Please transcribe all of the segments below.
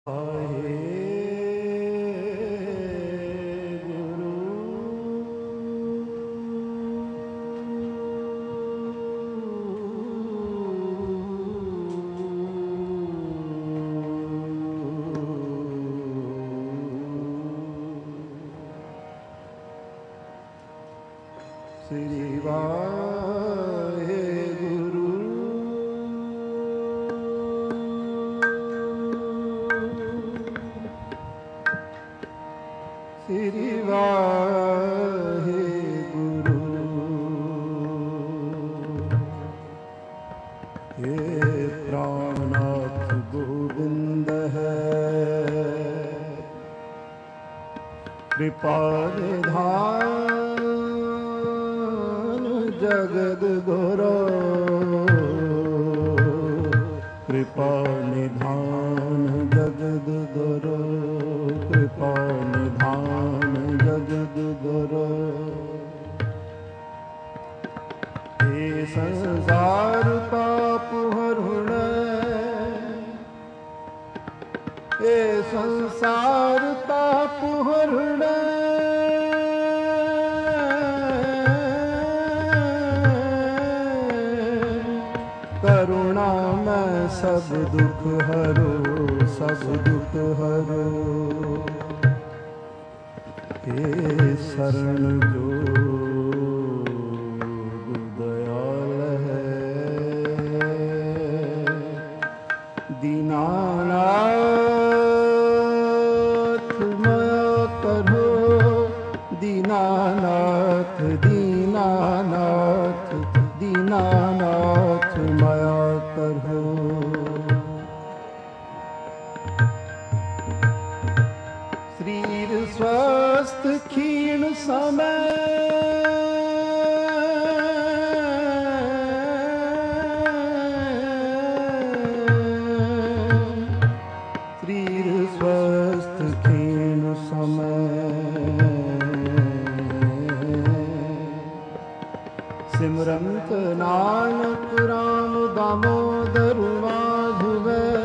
कृपा निधान जगद गुरो, कृपा निधान जगद गुरो, कृपा निधान जगद गुरो। हे संसार पाप हरुण, हे संसार पाप हरुण, करुणा में सब दुख हरो, सब दुख हरो। हे शरण जो दयाल है, दीनानाथ माया करो, दीनानाथ दीनानाथ दीनानाथ माया करो। शरीर स्वस्थ क्षीण समय, शरीर स्वस्थ क्षीण समय, सिमरंत नानक राम दामोदर माधव,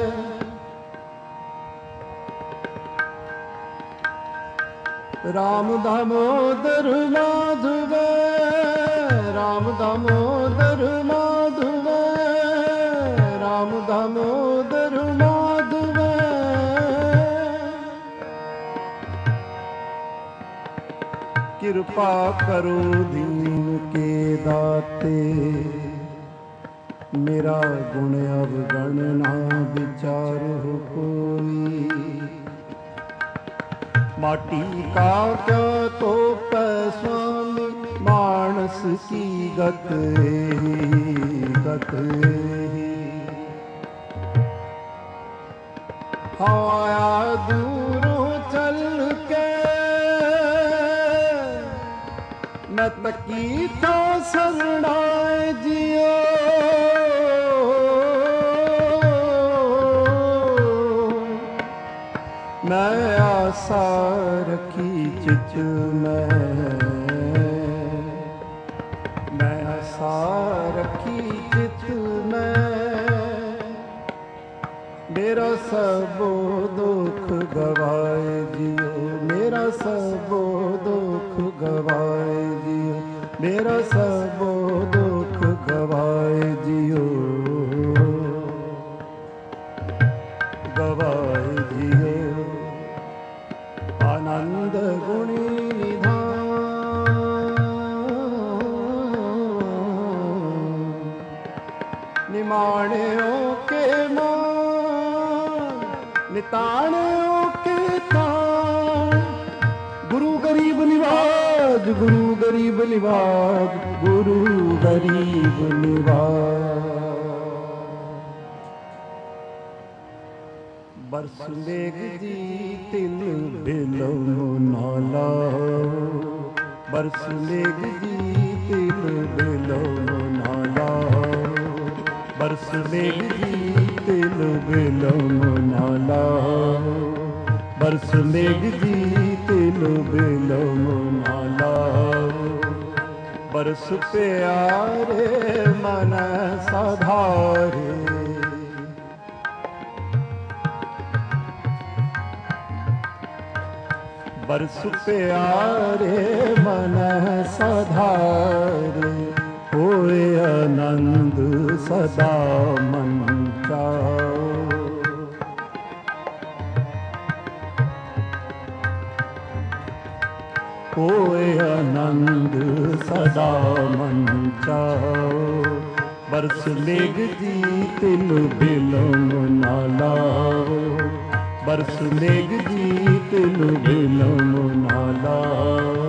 राम दामोदर माधव, राम दामोदर माधव, राम दामोदर माधव। कृपा करो दीन के दाते, मेरा गुण अवगण ना विचार हो कोई। माटी का क्या तो स्वामी, मानस की गत ही। आया दूरों चल के मैं तकी था शरणाए जियो, मैं आशा रखी चित में, मैं आशा रखी चित में। मेरा सबो दुख गवाए जियो, मेरा सबो दुख गवाए जियो, मेरा सबो दुख गवाए जियो, गवाए जियो। आनंद गुणी निधान, निमाणियों के मान, निताणियों के तान। गुरु गरीब निवाज, गुरु गरीब निवाज, गुरु गरीब निवाज। बरस मेघ जी तिल बिलो नाला, बरस मेघ जी तिल बिलो नाला, बरस मेघ जी तिल बिलो नाला, बरस मेघ जी तिल बिलो नाला। बरस प्यारे मन साधारे, बरस प्यारे मन सधारे, होए आनंद सदा मन चाओ। होए आनंद सदा मन चाओ, बरस मेघ जी तिल बिलम न लाओ। बरस मेघ जी तिल बिलम न लाओ।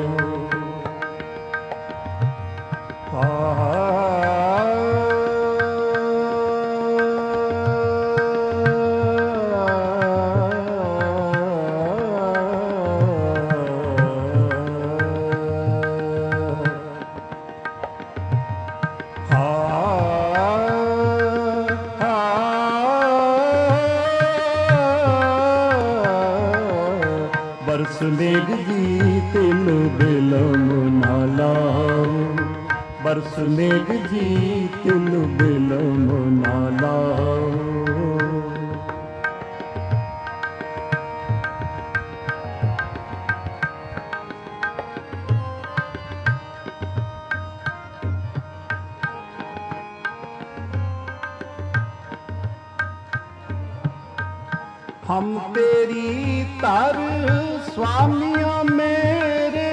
बरस मेघ जी तिल बिलम न लाओ। बरस मेघ जी तिल बिलम न लाओ। हम तेरी तर स्वामियों मेरे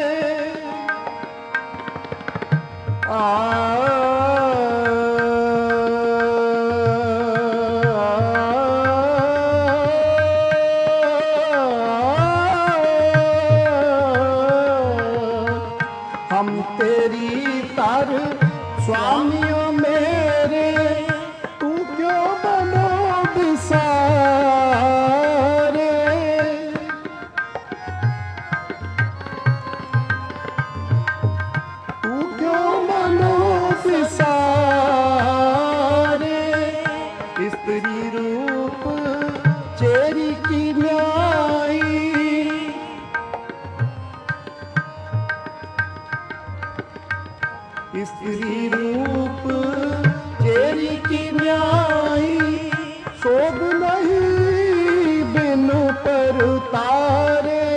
हम तेरी तर स्वामियों मेरे, तू क्यों बनो बिसारे। तू क्यों बनो बिसारे। स्त्री रूप चेरी की न्याई, स्त्री रूप चेरी की न्याई। शोभ नहीं बिन पर तारे।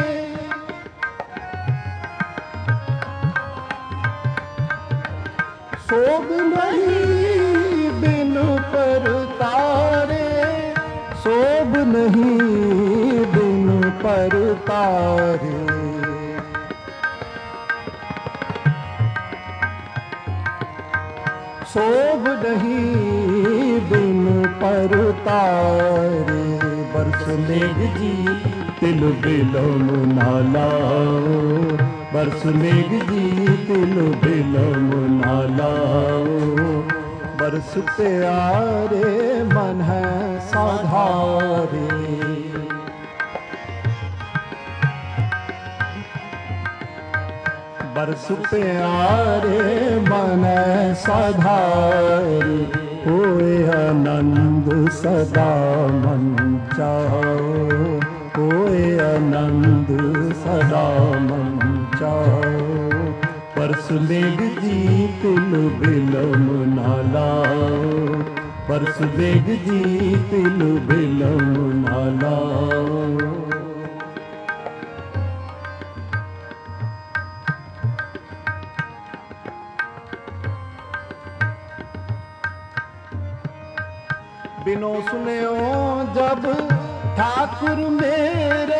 शोभ नहीं बिन पर तारे। शोभ नहीं बिन पर तारे। शोभ नहीं बिन पर तारे। बरस मेघ जी तिल बिलम न लाओ। बरस मेघ जी तिल बिलम न लाओ। बरस प्यारे मन है साधारे। बरस प्यारे मन सधारे। होए आनंद सदा मन चाओ। होए आनंद सदा मन चाओ। बरस मेघ जी तिल बिलम न लाओ। बरस मेघ जी तिल बिलम न लाओ। बिनो सुनो जब ठाकुर मेरे,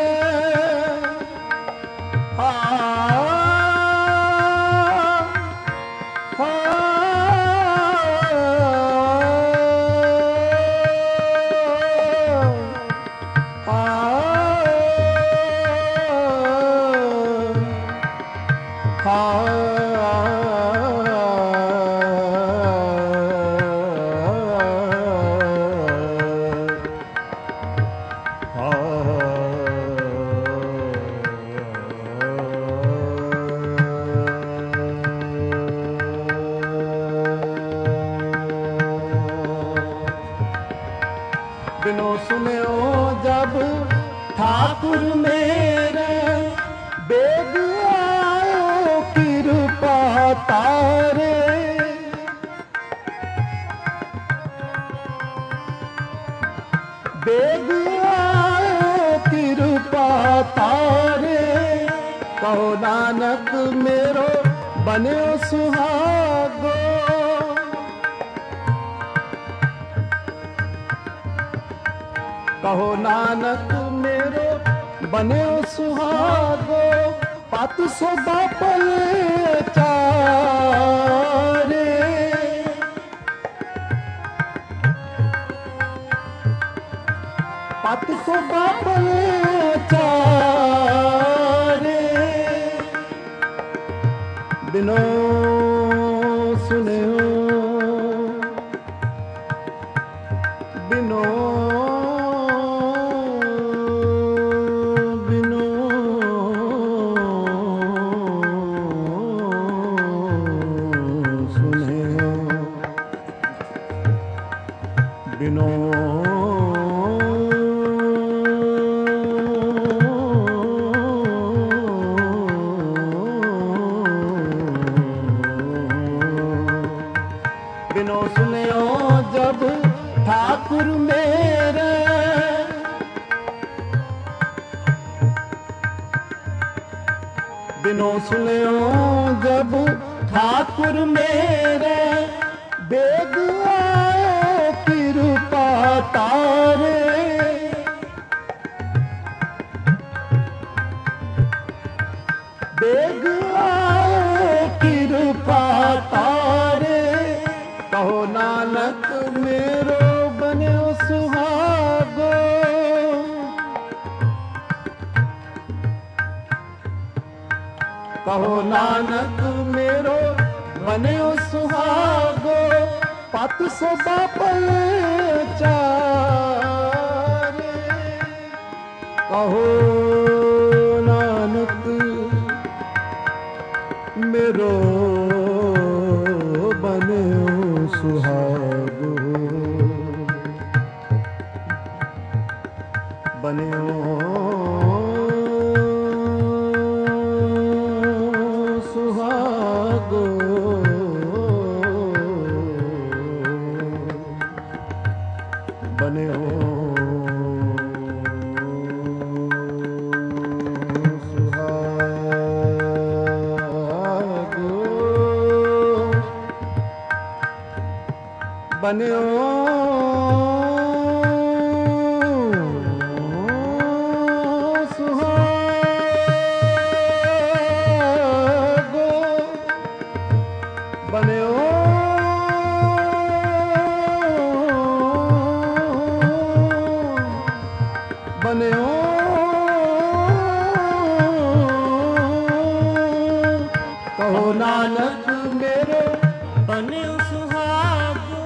बिनो सुनो जब ठाकुर मेरे, बेग आओ कृपा तारे। बेग आओ कृपा तारे। कहो नानक मेरो बन्यो सुहागो। कहो नानक मेरो बन्यो सुहागो, पत सो बापल चारे। पत सो बापल चारे, बिनो सुन्यो बिनो बिनो बिनो सुनो जब ठाकुर मेरे, बिनो सुनो जब ठाकुर मेरे, बेग आए कृपा तारे। बेग आए कृपा तारे, कहो नानक मेरो बन्यो सुहागो। कहो नानक मेरो बन्यो सुहागो, पत सो बापल चारे। कहो नानक मेरो बन्यो सुहागो, बन्यो सुहागो, बन्यो सुहागो, बन्यो सुहागो, बन्यो बन्यो कहो नानक मेरो बन्यो सुहागो।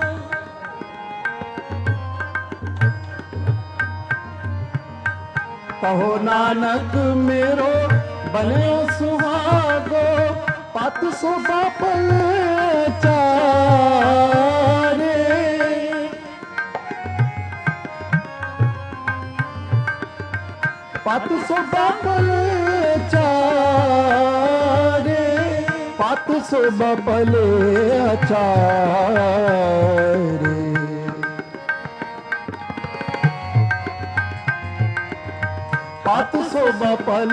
कहो नानक मेरो बन्यो सुहागो, पत सो बापल चारे। पत सो बापल चारे, पत सो बापल चारे। पत सो बापल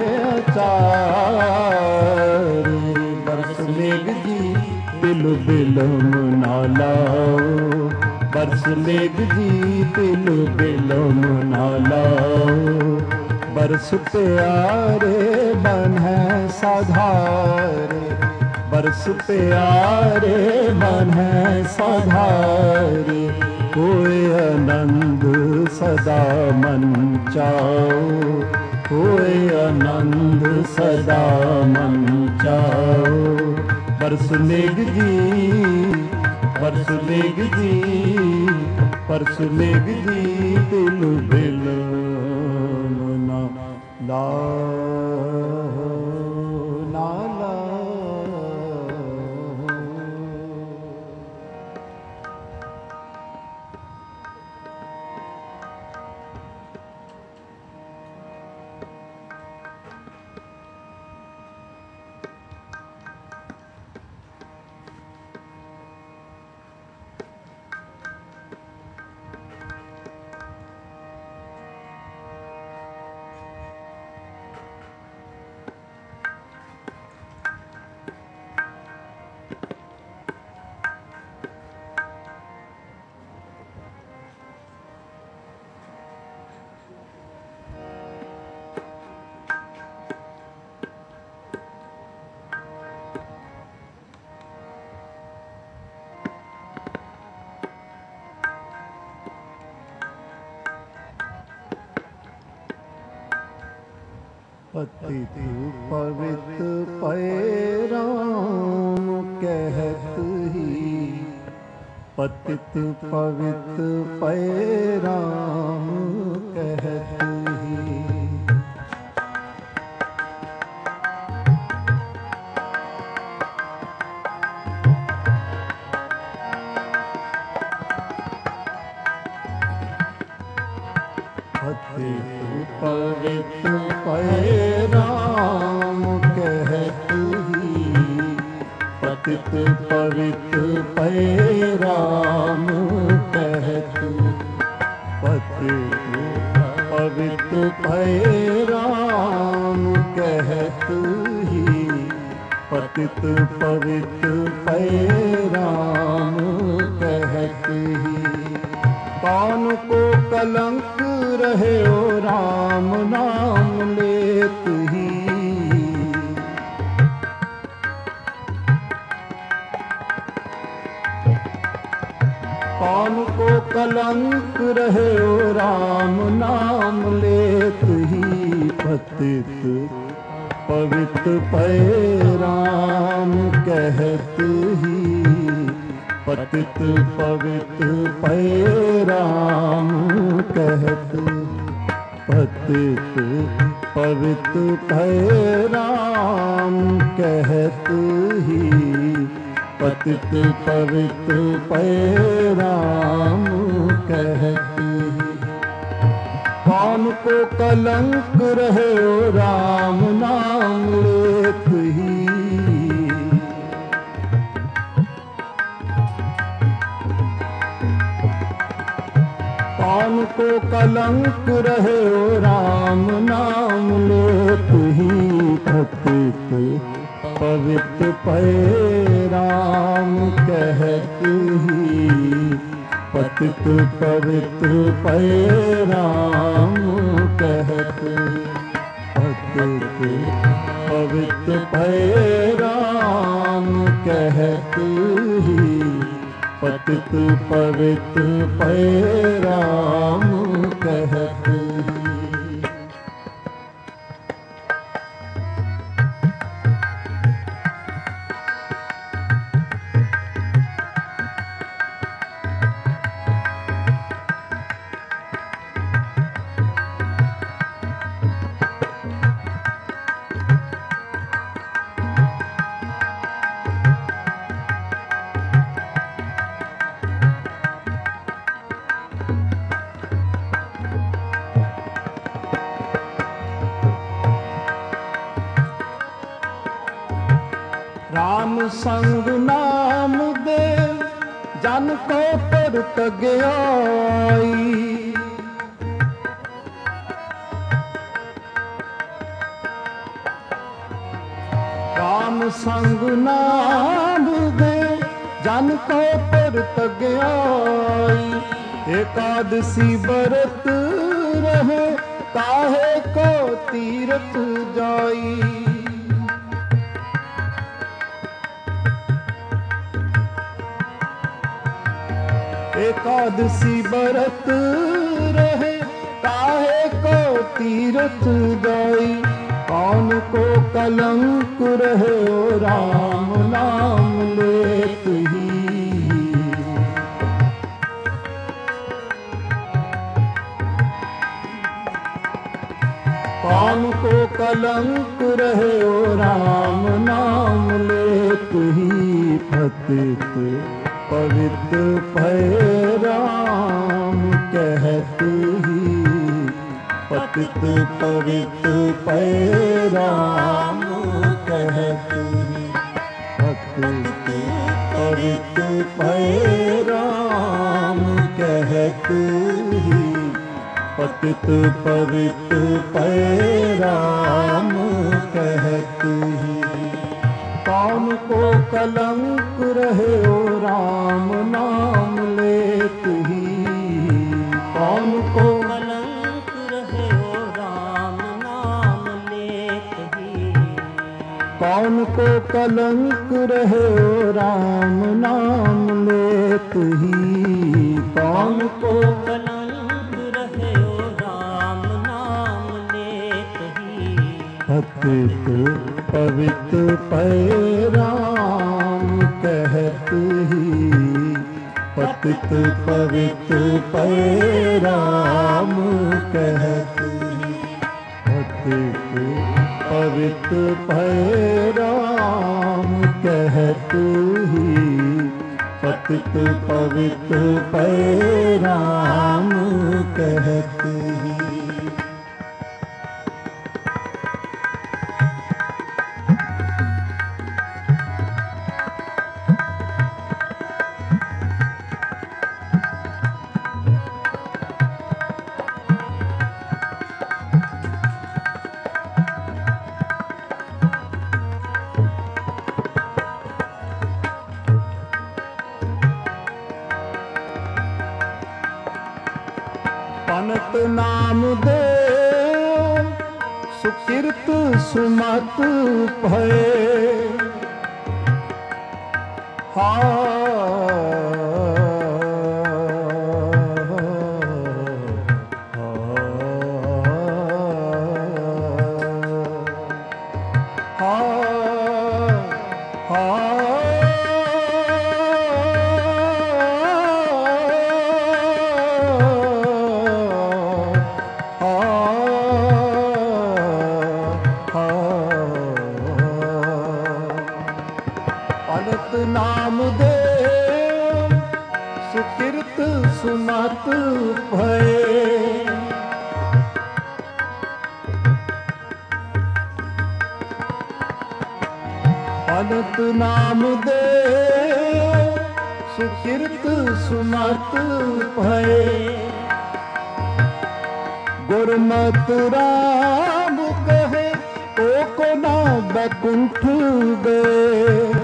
चारे, बरस मेघ जी तिल बिलम ना लाओ। बरस मेघ जी तिल बिलम ना लाओ। बरस प्यारे बन है साधारे। बरस प्यारे बन है साधारे। होए आनंद सदा मन चाओ। होए आनंद सदा मन चाओ। बरस मेघ जी बरस मेघ जी बरस मेघ जी तिल बिलम ना लाओ ना लाओ। पतित पवित पै राम कहत ही, पतित पवित पै राम कहत ही। पतित पवित पै राम कहत ही, पतित पवित पै राम कहत। पतित पवित पै राम कहत ही, पतित पवित पै राम कहत ही। कौन को कलंक रहे ओ राम नाम लेत ही। कौन को कलंक रहे ओ राम नाम लेत ही। पतित पवित पै राम कहत ही, पतित पवित पै राम कहत। पतित पवित पै राम कहत ही, पतित पवित पै राम कहत ही। कौन को कलंक रहे ओ राम नाम लेत ही। कौन को कलंक रहे ओ राम नाम लेत ही। पतित पवित पै राम कहत ही, पतित पवित पै राम कहत। पतित पवित पै राम कहत ही, पतित पवित पै राम कहत ही। राम संग नाम देव जन को पर तग्याई। राम संग नाम देव जन को पर तग्याई। एकादशी व्रत रहे काहे को तीरथ जाई। एकादशी व्रत रहे काहे को तीरथ जाई। कौन को कलंक रहे ओ राम नाम लेत ही। कौन को कलंक रहे ओ राम नाम लेत ही। पतित पवित पै राम कहत ही, पतित पवित पै राम कहत ही। पतित पवित पै राम कहत ही, पतित पवित पै राम कहत ही। कौन को कलंक रहे ओ राम नाम लेत ही। कौन को कलंक रहे ओ राम नाम लेत ही। कौन को कलंक रहे ओ राम नाम लेत ही। कौन को कलंक रहे ओ राम नाम लेत ही। पतित पवित्र पै राम कहत ही, पतित पवित्र पै राम कहत ही, पतित पवित्र पै राम कहत ही, पतित पवित्र पै राम कहत ही। पनत नाम दे सुकृत सुमत भय, हा नाम दे सुकृत सुमत भय, पनत नाम दे सुकृत सुमत भय, गुरमत राम कहे को ना बैकुंठ गए,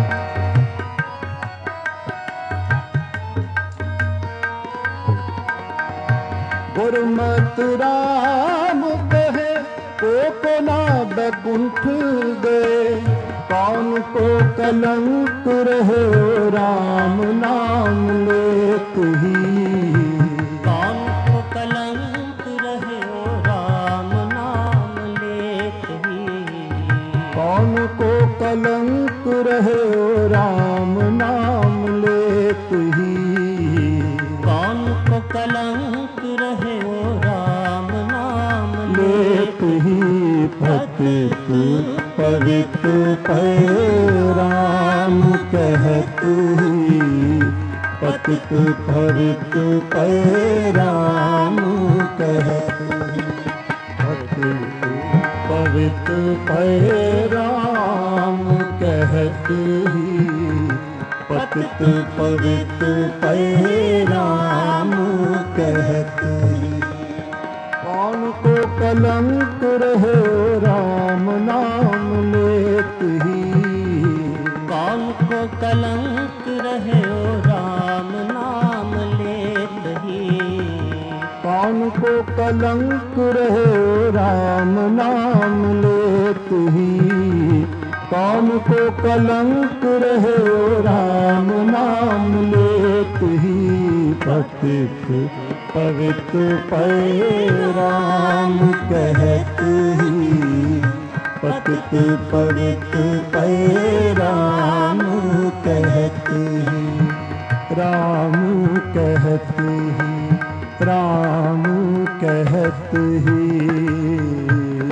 गुरमत राम कहे को ना बैकुंठ गए, कौन को कलंक रहे राम नाम लेत ही, कौन को कलंक रहे राम नाम लेत ही, कौन को कलंक रहे राम नाम लेत ही, कौन को कलंक रहे राम नाम लेत ही, पतित पवित्र पै राम कहत ही, पतित पवित्र पै राम कहत ही, पतित पवित्र पै राम कहत ही, पतित पवित्र पै राम कहत ही, कौन को कलंक रहे राम नाम लेत ही, कौन को कलंक रहे राम नाम लेत ही, कौन को कलंक रहे राम नाम लेत ही, कौन को कलंक रहे राम नाम लेत ही, पतित पवित्र पै राम कहत ही, पतित पवित्र पै राम कहत ही, राम कहत ही, राम कहत ही।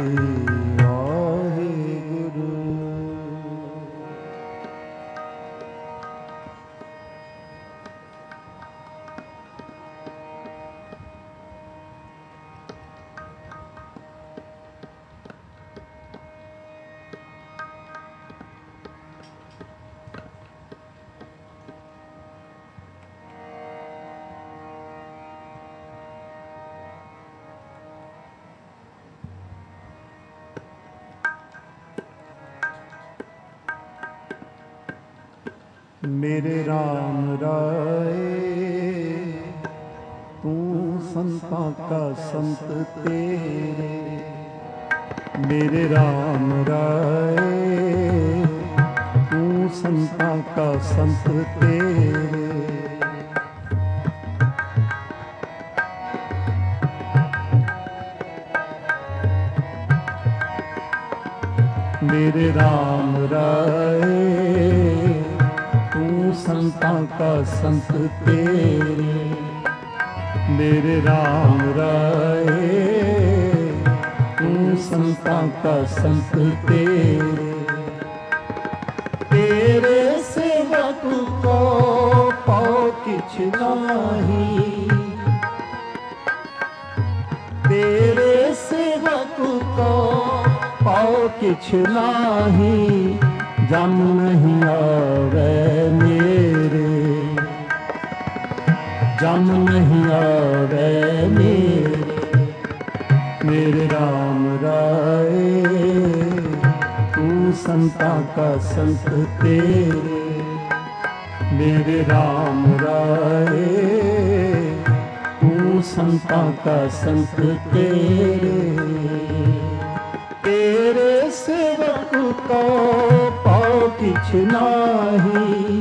मेरे राम राय तू संता का संत तेरे, मेरे राम राय तू संता का संत तेरे, मेरे राम राए तू संतां का संत तेरे, मेरे राम राए तू संतां का संत तेरे। तेरे सेवक को पाओ किछ नाही, तेरे सेवक को पाओ किछ नाही, जम नहीं आवे मेरे, जम नहीं आवे मेरे। मेरे राम राए तू संतां का संत तेरे, मेरे राम राए तू संतां का संत तेरे। तेरे सेवक को पाओ किछ नाही,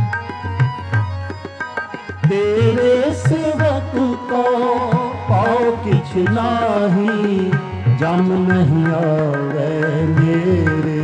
तेरे सेवक को पाओ किछ नाही, जम नहीं आवे मेरे,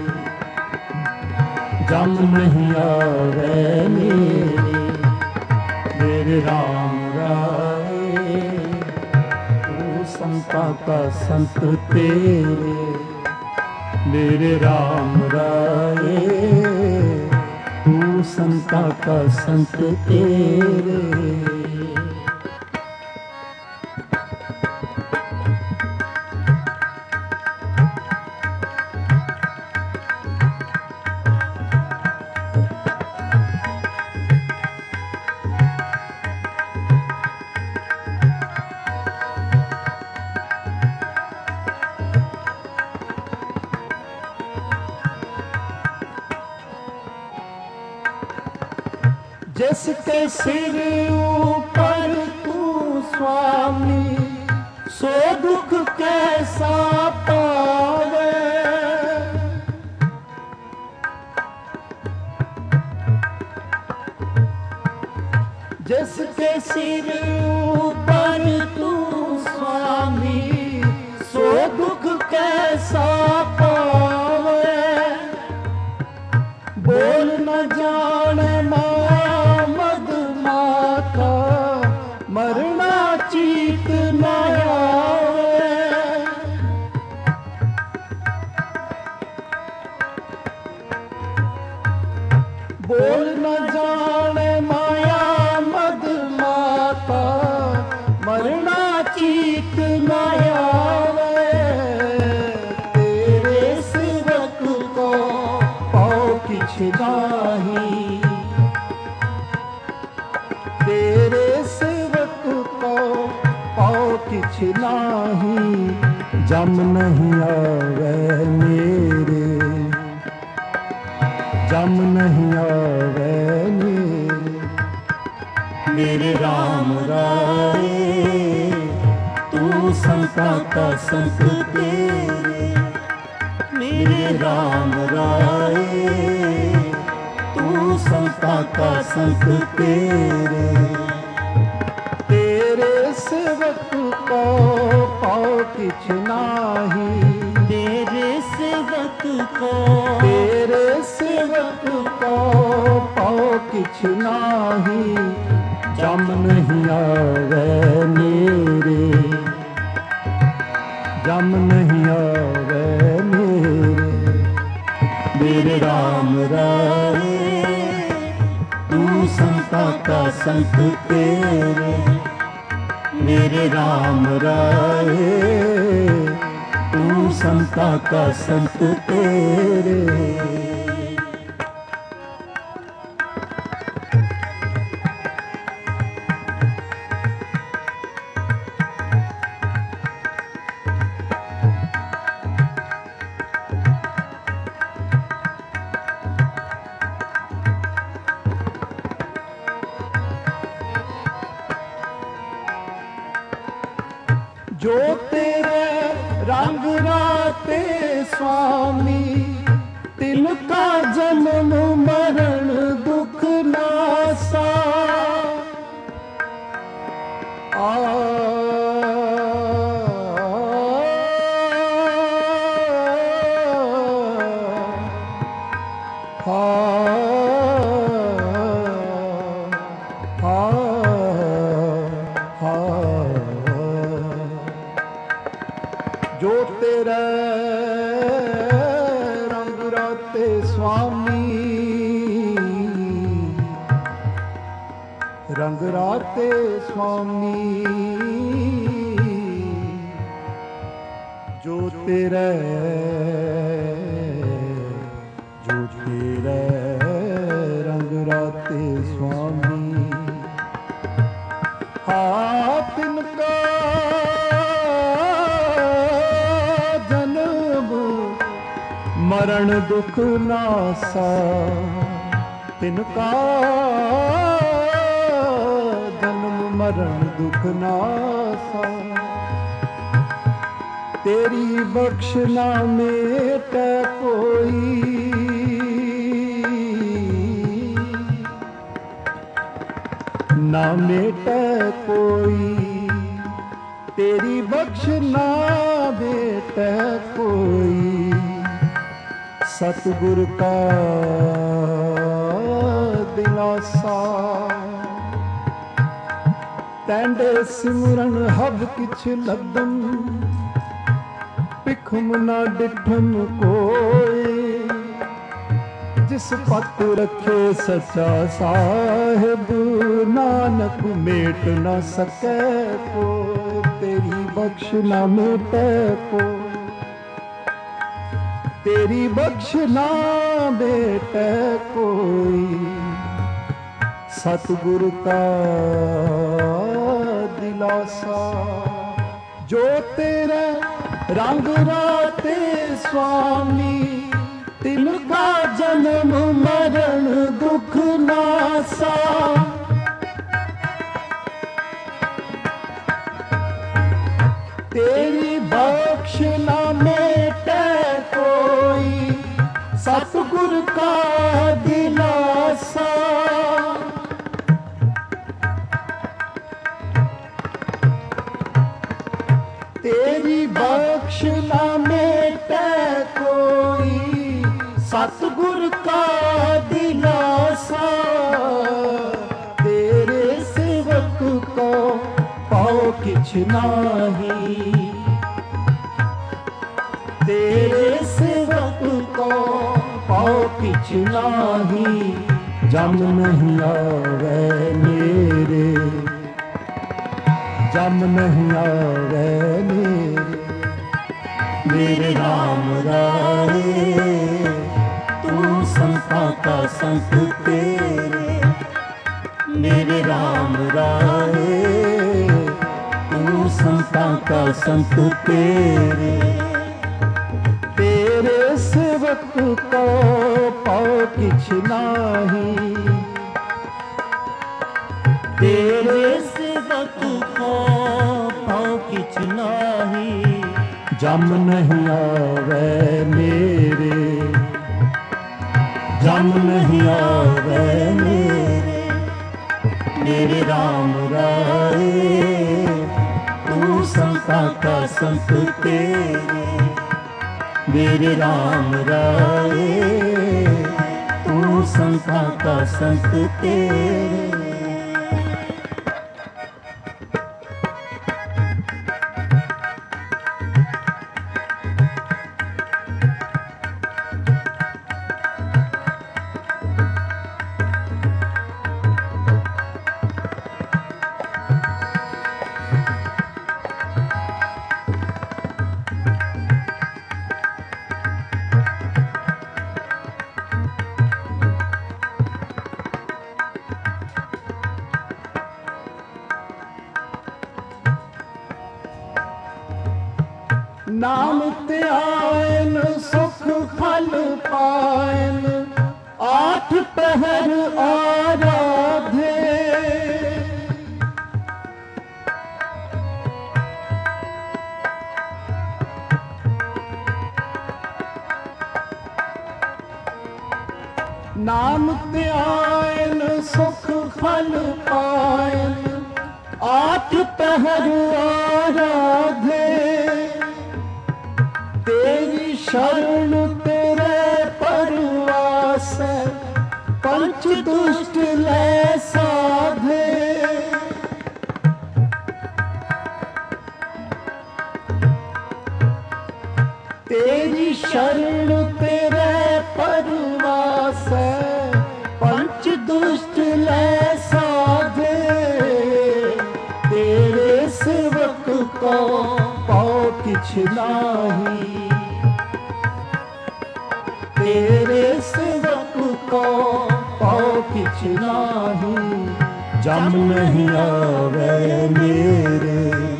जम नहीं आवे मेरे। मेरे राम राए तू संतां का संत तेरे, मेरे राम राए तू संतां का संत तेरे। जिसके सिर ऊपर तू स्वामी, सो दुख कैसा पावे। जिसके सिर ऊपर तू स्वामी, सो दुख कैसा पावे। बोल न जाने मरना चीत न आवे। बोल न जाने माया मद माता, मरना चीत न आवे। तेरे सेवक को पाओ किछ नाही, तेरे सेवक को पाओ किछ नाही, जम नहीं आवे मेरे, जम नहीं आवे मेरे। मेरे राम राए तू संतां का संत तेरे, मेरे राम राए तू संतां का संत तेरे। तेरे सेवक को पाओ किछ नाही, तेरे सेवक को, तेरे सेवक को पाओ किछ नाही, जम नहीं आवे मेरे, जम नहीं आवे मेरे। मेरे राम राए तू संतां का संत तेरे, मेरे राम राए तू संतां का संत तेरे। जो तेरे रंग राते स्वामी, तिनका जन्म मरण दुख नासा। जो तेरे रंग राते स्वामी, रंग राते स्वामी, जो तेरे रंग राते स्वामी। हाथ इनका जन्म मरण दुख नासा, तिनका जन्म मरण दुख नासा। तेरी बख्श ना मेटे कोई, ना मेटे कोई, तेरी बख्श ना मेटे कोई। सतगुर का दिलासा, तैंडे सिमरन हब किछ लदम, पिखम ना डिठम कोई। जिस पत रखे सच्चा साहिब, नानक मेट न सके कोई। तेरी बख्श न मेटे कोई, तेरी बख्श न मेटे कोई। सतगुरु का दिलासा, जो तेरे रंग राते स्वामी, तिनका जन्म मरण दुख नासा। तेरी बख्श न मेटे कोई, सतगुर का दिलासा। तेरी बख्श न मेटे कोई, सतगुर का दिलासा। तेरे सेवक को पाओ किछ नाही, तेरे सेवक को पाओ किछ नाही। जम नहीं आवे मेरे, जम नहीं आवे मेरे राम राए। तू संता का संत तेरे, मेरे राम राए। तू संता का संत तेरे, तेरे सेवक को पाओ किछ नाही। तेरे सेवक को पाओ किछ नाही। जम नहीं आवे मेरे, जम नहीं आवे मेरे राम राए। तू संता का संत तेरे, मेरे राम राए। तू संता का संत तेरे। नाम ते आयन सुख फल पायन, आठ पहर आराधे। नाम ते आयन सुख फल पायन, आठ पहर आराधे। तेरी शरण तेरे परवास, पंच दुष्ट ले साधे। तेरी शरण तेरे परवास है, पंच दुष्ट लै साधे, तेरे सेवक को पाओ किछ नाही, तेरे सेवक को पाओ किछ नाही। जम नहीं आवे मेरे,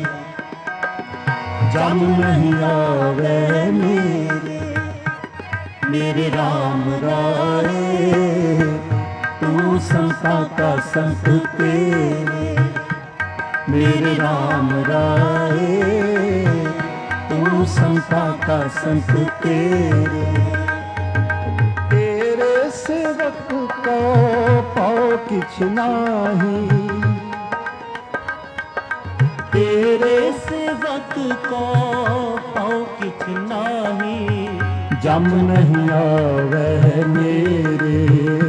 जम नहीं आवे मेरे, मेरे राम राए तू संता का संत तेरे, मेरे राम राए तू संता का संत तेरे। तेरे सेवक को पाओ किछ नाही, तेरे सेवक को पाओ किछ नाही। जम नहीं आवे मेरे,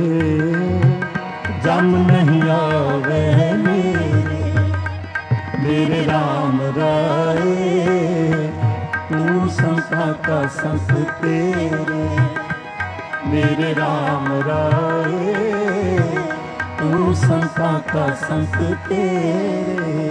जम नहीं आवे मेरे, मेरे राम राए तू संता का संत तेरे, मेरे राम राए तू संता का संत तेरे।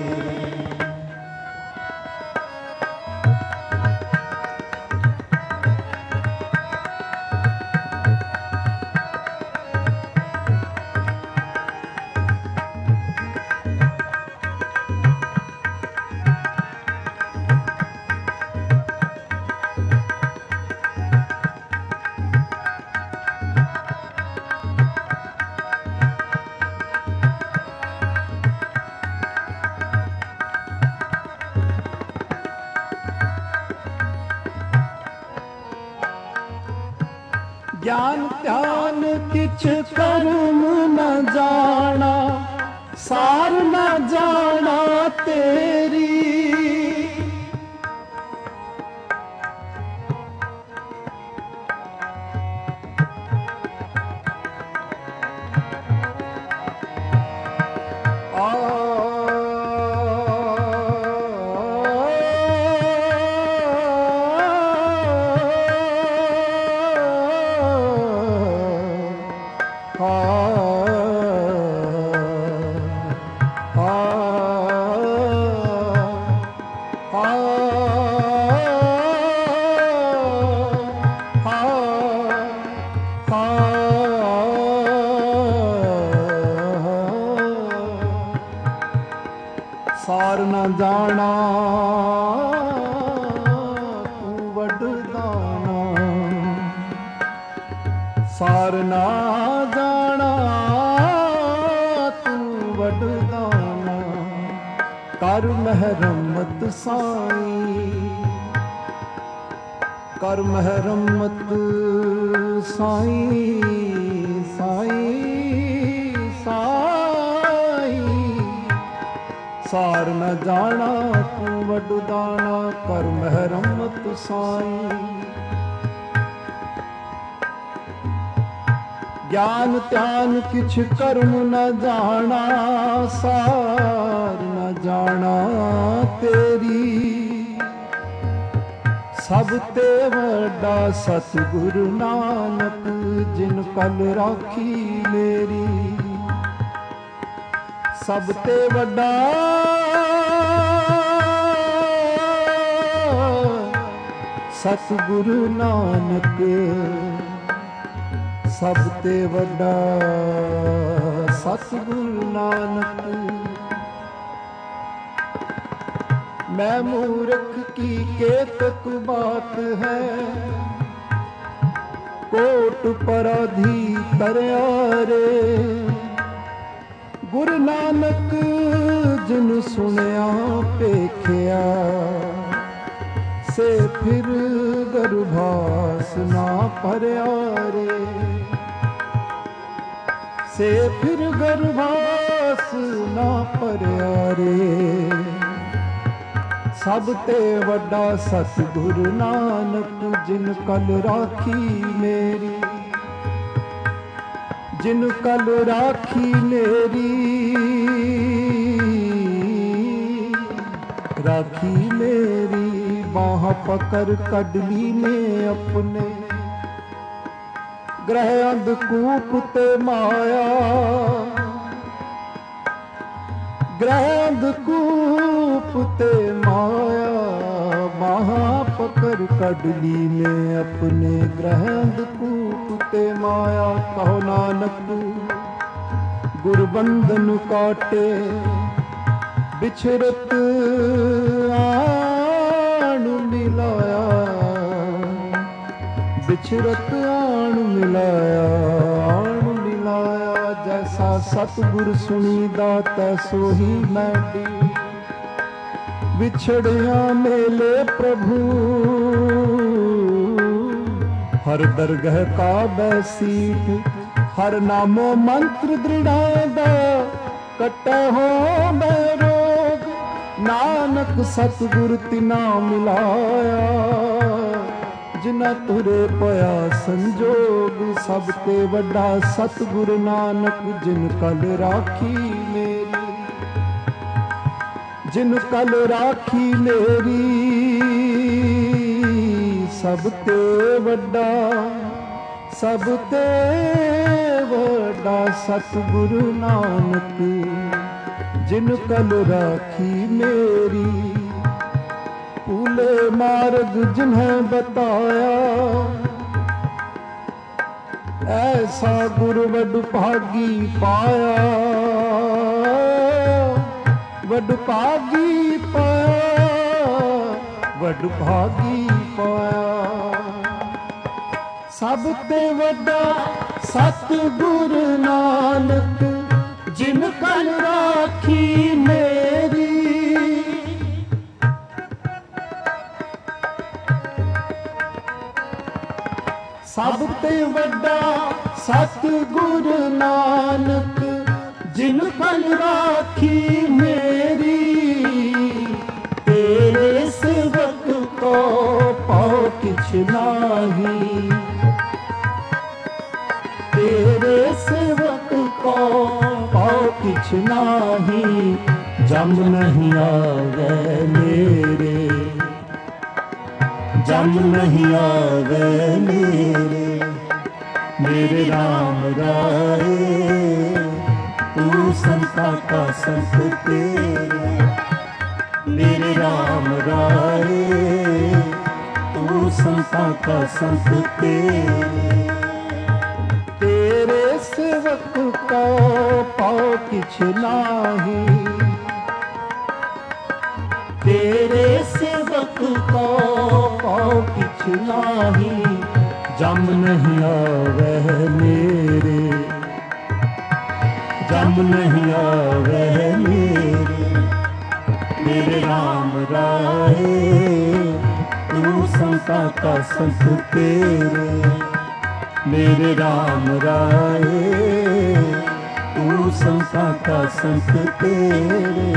ज्ञान ध्यान किछ कर्म न जाना, सार न जाना तेरी, सार न जाना तू वडदाना, सार न जाना तू वडदाना। कर महरमत साईं, कर महरमत साईं, साईं साईं। सार न जाना तू वडदाना, कर महरमत साईं। ज्ञान ध्यान किछ कर्म न जाना, सार न जाना तेरी। सब ते वड्डा सतगुरु नानक, जिन पल राखी मेरी। सब ते वड्डा सतगुरु नानक, सब ते वड्डा सतगुरु नानक। मैं मूर्ख की केतक बात है, कोट पराधी तरयारे। गुरु नानक जिन सुनिया पेखिया, से फिर गर्भास ना परयारे। से फिर गर्भास ना परयारे। सब ते वड्डा सतगुरु नानक, जिन कल राखी मेरी। जिन कल राखी मेरी, राखी मेरी। बाह पकड़ कडली ने अपने ग्रह अंधकूप ते माया ग्रह अंधकूप ते माया महा पकड़ कडली ने अपने ग्रह अंधकूप ते माया कहो नानक गुरबंधन काटे बिछरत आण मिलाया बिछरत आण मिलाया जैसा सतगुर सुनीदा तैसो ही मैंडी बिछड़िया मेले प्रभु हर दरगह का बैसीठ हर नामो मंत्र दृढ़ादा कटे हो मैं रोग नानक सतगुर तिना मिलाया जिना तुरे पया संजोग सब ते वड्डा सतगुर नानक जिन कल राखी मेरी जिन कल राखी मेरी सब ते वड्डा सतगुरु नानक जिन कल राखी मेरी भूले मार्ग जिन्हें बताया ऐसा गुरु वड भागी पाया वड भागी पाया सब ते वड्डा सतगुरु नानक जिन कल राखी मेरी सब ते वड्डा सतगुरु नानक जिन कल राखी मेरी तेरे सेवक को पाओ किछ नाही तेरे सेवक को पाओ किछ नाही जम नहीं आवे मेरे जम नहीं आवे मेरे राम राए तू संता का संत तेरे मेरे राम राए तू संता का संत तेरे सेवक को पाओ किछ नाही तेरे सेवक को पाओ किछ नाही जम नहीं आवे मेरे जम नहीं आवे मेरे राम राए तू संता का संत तेरे मेरे राम राए तू संता का संत तेरे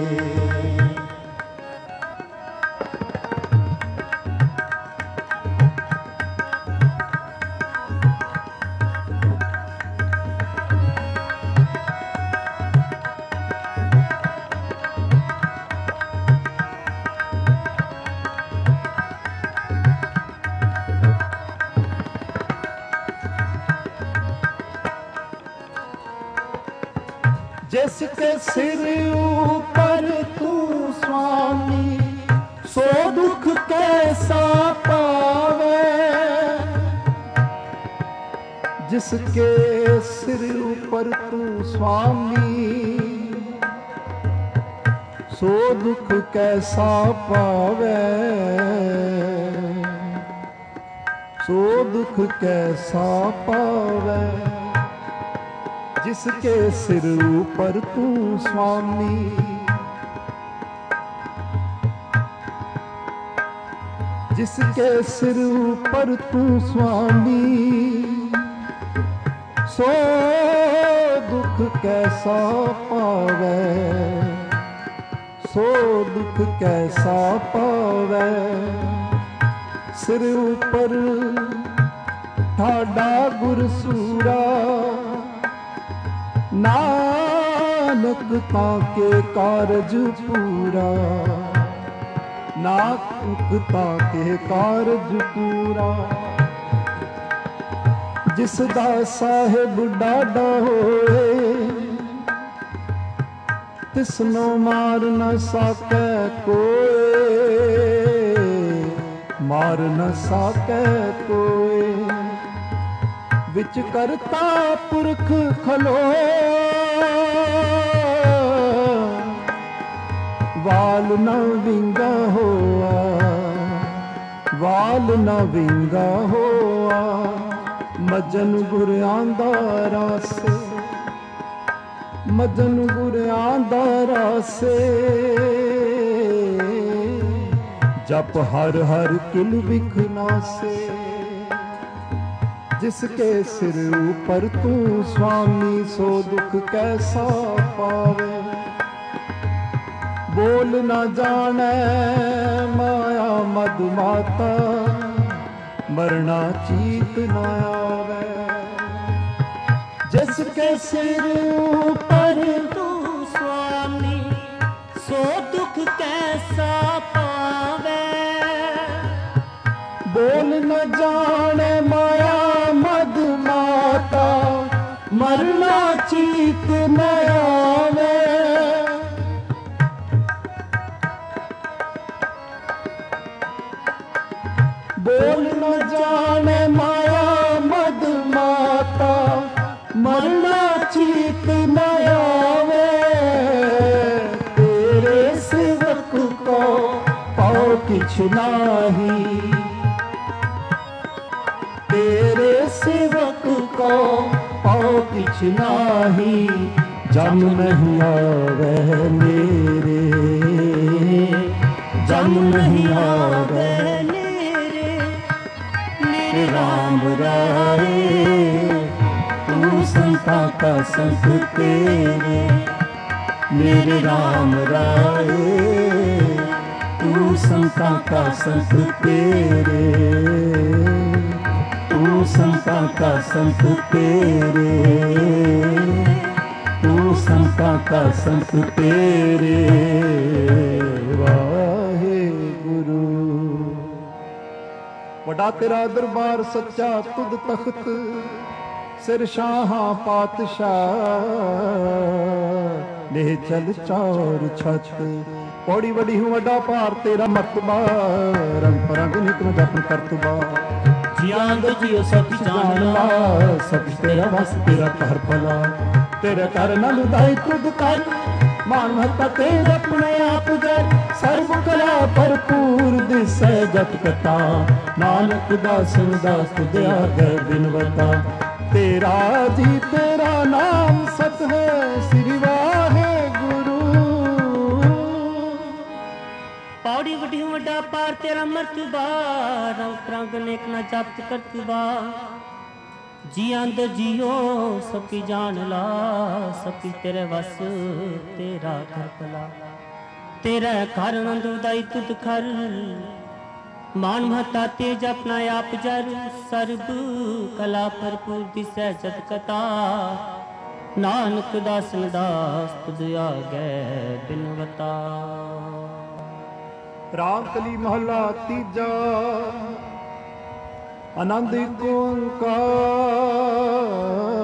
जिसके सिर ऊपर तू स्वामी सो दुख कैसा पावे जिसके सिर ऊपर तू स्वामी सो दुख कैसा पावे सो दुख कैसा पावे जिसके सिर ऊपर तू स्वामी जिसके सिर ऊपर तू स्वामी सो दुख कैसा पावे सो दुख कैसा पावे सिर ऊपर ठाडा गुरसूरा नानक ताके कारज पूरा ਨਾਨਕ ਤਾਕੇ ਕਾਰਜ ਪੂਰਾ। ਜਿਸ ਦਾ ਸਾਹਿਬ ਡਾਢਾ ਹੋਏ, ਤਿਸਨੋ ਮਾਰ ਨ ਸਾਕੈ ਕੋਇ, ਮਾਰ ਨ ਸਾਕੈ ਕੋਇ। ਵਿਚ ਕਰਤਾ ਪੁਰਖ ਖਲੋਏ, ਵਾਲ ਨ ਵਿੰਗਾ ਹੋਆ, ਵਾਲ ਨ ਵਿੰਗਾ ਹੋਆ। ਮਜਨ ਗੁਰ ਆਂਦਾ ਰਾਸੇ, ਮਜਨ ਗੁਰ ਆਂਦਾ ਰਾਸੇ। ਜਪ ਹਰ ਹਰ ਕਿਲ ਵਿਖ ਨਾਸੇ। जिसके सिर ऊपर तू स्वामी, सो दुख कैसा पावे। बोल न जाने माया मधुमाता, मरना चीत न आवे। जिसके सिर ऊपर तू स्वामी, सो दुख कैसा पावे। बोल न जाने माया मधुमाता, मरना चीत न आवे। बोल न जाने माया मधुमाता, मरना चीत न आवे। तेरे सेवक को पाओ किछ नाही, तेरे सेवक को पाओ किछ नाही। जम नहीं आवे मेरे, जम नहीं आवे मेरे राम राए। तू संता का संत तेरे, मेरे राम राए। तू संता का संत तेरे, तू संता का संत तेरे, तू संता का संत तेरे। वाहे गुरु। वडा तेरा दरबार सच्चा तुद तख्त, सिर शाहा पातशाह। ले चल चार छत, पौड़ी बड़ी हूँ वडा पार तेरा मरतबा। रंग परंग निकम जपन करतबा। जियांद जियो सब जान ला, सब तेरा बस तेरा कर भला। तेरे कर न लुदाई तुद कर, मान महता तेरा अपने आप जर। सर्व कला भरपूर दिसै जट कथा, नानक दासन दास तुझ आगे बिनवता। तेरा जी तेरा नाम सत है, श्री वाहे गुरु। पौड़ी वड्डी वड्डा पार तेरा मरतबा। रंग रंग नेक न जप्त करतबा। जियांद जियो सबकी जान ला, सबकी तेरे वस तेरा घर भला। तेरा घर नंद उदाई तुद खर, मान महता तेज अपना आप जर। सर्ब कला भरपूर दिसै जत कथा, नानक दासन दास तुद आगे बिनवता। राम कली महला तीजा, आनंद एक ओंकार।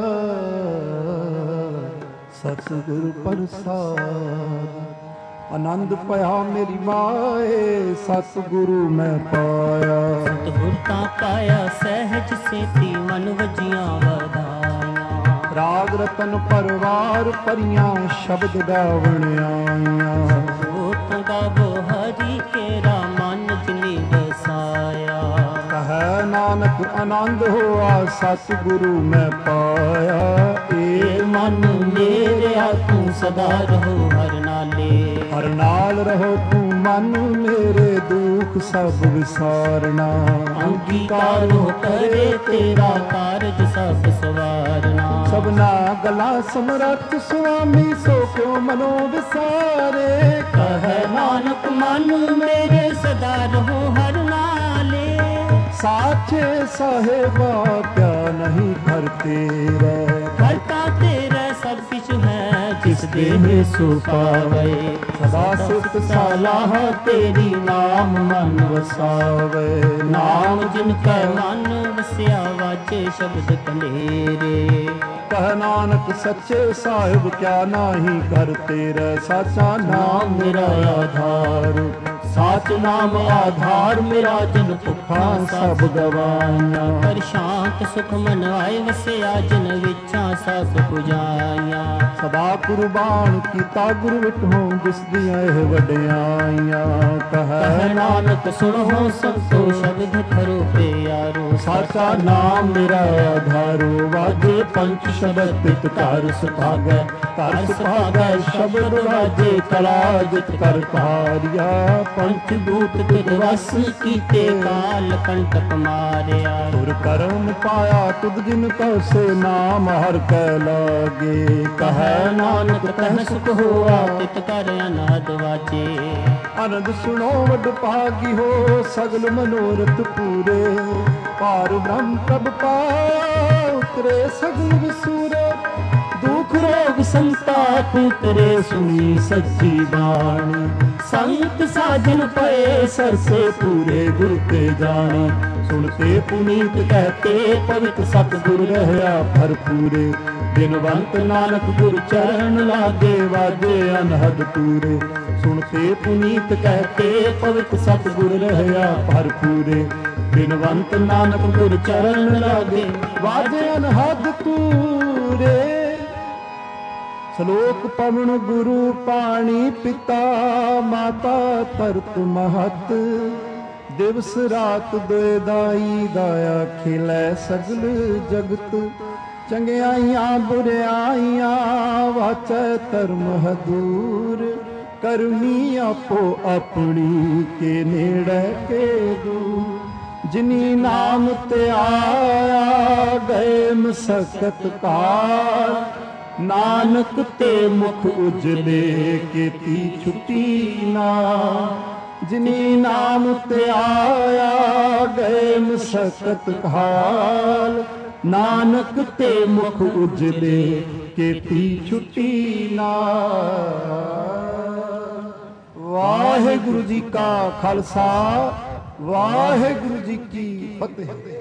सतगुरु प्रसाद आनंद पाया मेरी माए, सतगुरु मैं पाया। सतगुरता पाया सहज सेती, मन वजियां वधाइयां। राग रतन परवार परियां, शब्द गावण आइयां। होत गावो हरि केरा, मन जिनी बसाया। कह नानक आनंद होआ, सतगुरु मैं पाया। ए मन मेरे तू सदा रहो हर नाले। हर नाल रहो तू मन मेरे, दुख सब विसारना। अंगीकार हो करे तेरा कारज सब सवारना। सबना गला समरथ स्वामी, सो क्यों मनो विसारे। कह नानक मन मेरे सदा रहो हर नाले। साचे साहेबा क्या नहीं घर तेरा, करता तेरा सब किछु है जिस जिस देह देह सो पावे सदा सिफ्त सलाह तेरी नाम मन वसावे। नाम जिनका मन वसिया वाजे शब्द कनेरे कह नानक सच्चे साहिब क्या नाही कर तेरा साचा नाम मेरा आधार। साच नाम आधार मेरा जन भुखा सब गवाना पर शांत सुख मन आए वसिया जन विच्छा सब पुजाया सदा कुर्बान कीता गुरु विठो जिस दियां ਇਹ ਵਡਿਆਈਆਂ। कह नानक सुनो संतो शब्द खरो प्यारो साचा नाम मेरा आधारो वाजे पंच शब्द तित कर सुभागै कर सुभागै शब्द वाजे कला जित कर धारिया। पंचभूत तित वस कीते काल कंटक मारिया सुर करम पाया तुद जिन कौ से नाम हर कै लागे। कह नानक तह सुख होआ तित कर अनाद वाजे आनंद सुनो वड भागी हो सगल मनोरथ पूरे। पार ब्रह्म प्रभ पाओ उतरे सगल विसूरे। दुख रोग संताप उतरे सुनी सच्ची बाणी। संत साजन पए सरसे पूरे गुरु के जाने। सुनते पुनीत कहते पवित्र सतगुर रहया भरपूरे। बिनवंत नानक गुर चरण लागे वाजे अनहद पूरे। सुनते पुनीत कहते पवित्र सतगुर रहया भरपूरे। बिनवंत नानक गुर चरण लागे वाजे अनहद पूरे। ਸ਼ਲੋਕ ਪਵਨ ਗੁਰੂ ਪਾਣੀ ਪਿਤਾ ਮਾਤਾ ਧਰਤ ਮਹਤ। ਦਿਵਸ ਰਾਤ ਦੋਇ ਦਾਈ ਦਾਇਆ ਖਿਲੈ ਸਗਲ ਜਗਤ। ਚੰਗਿਆਈਆਂ ਬੁਰਿਆਈਆਂ ਵਾਚੈ ਧਰਮ ਹਦੂਰ। ਕਰਨੀ ਆਪੋ ਆਪਣੀ ਕੇ ਨੇੜੇ ਕੇ ਦੂਰ। ਜਿਨੀ ਨਾਮ ਤੇ ਆਇਆ ਗਏ ਮਸਕਤ ਕਾਲ। ਨਾਨਕ ਤੇ ਮੁਖ ਉਜਲੇ ਕੀਤੀ ਛੁੱਟੀ ਨਾ। ਜਿਨੀ ਨਾਮ ਤੇ ਆਇਆ ਗਏ ਮਸਕਤ ਕਾਲ। ਨਾਨਕ ਤੇ ਮੁਖ ਉਜਲੇ ਕੀਤੀ ਛੁੱਟੀ ਨਾ। ਵਾਹਿਗੁਰੂ ਜੀ ਕਾ ਖਾਲਸਾ ਵਾਹਿਗੁਰੂ ਜੀ ਕੀ ਫਤਿਹ।